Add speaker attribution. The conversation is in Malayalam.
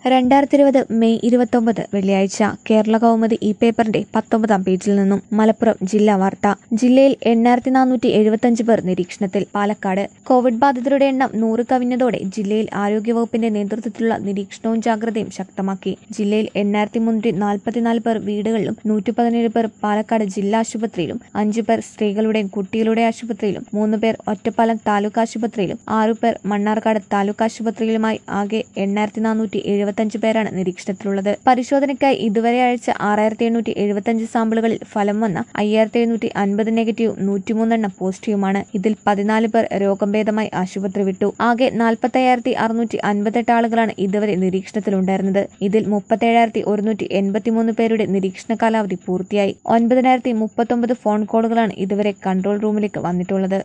Speaker 1: 2020 മെയ് 29 വെള്ളിയാഴ്ച കേരള കൗമുദി ഈ പേപ്പറിന്റെ 19-ാം പേജിൽ നിന്നും മലപ്പുറം ജില്ലാ വാർത്ത. ജില്ലയിൽ 8475 പേർ നിരീക്ഷണത്തിൽ. പാലക്കാട് കോവിഡ് ബാധിതരുടെ എണ്ണം 100 കവിഞ്ഞതോടെ ജില്ലയിൽ ആരോഗ്യവകുപ്പിന്റെ നേതൃത്വത്തിലുള്ള നിരീക്ഷണവും ജാഗ്രതയും ശക്തമാക്കി. ജില്ലയിൽ 8344 പേർ വീടുകളിലും 117 പേർ പാലക്കാട് ജില്ലാ ആശുപത്രിയിലും 5 പേർ സ്ത്രീകളുടെയും കുട്ടികളുടെ ആശുപത്രിയിലും 3 പേർ ഒറ്റപ്പാലം താലൂക്ക് ആശുപത്രിയിലും 6 പേർ മണ്ണാർക്കാട് താലൂക്ക് ആശുപത്രിയിലുമായി ആകെ 8475 പേരാണ് നിരീക്ഷണത്തിലുള്ളത്. പരിശോധനയ്ക്കായി ഇതുവരെ അയച്ച 6875 സാമ്പിളുകളിൽ ഫലം വന്ന 5750 നെഗറ്റീവും 103 എണ്ണം പോസിറ്റീവുമാണ്. ഇതിൽ 14 പേർ രോഗം ഭേദമായി ആശുപത്രി വിട്ടു. ആകെ 45658 ആളുകളാണ് ഇതുവരെ നിരീക്ഷണത്തിലുണ്ടായിരുന്നത്. ഇതിൽ 37183 പേരുടെ നിരീക്ഷണ കാലാവധി പൂർത്തിയായി. 9039 ഫോൺ കോളുകളാണ് ഇതുവരെ കൺട്രോൾ റൂമിലേക്ക് വന്നിട്ടുള്ളത്.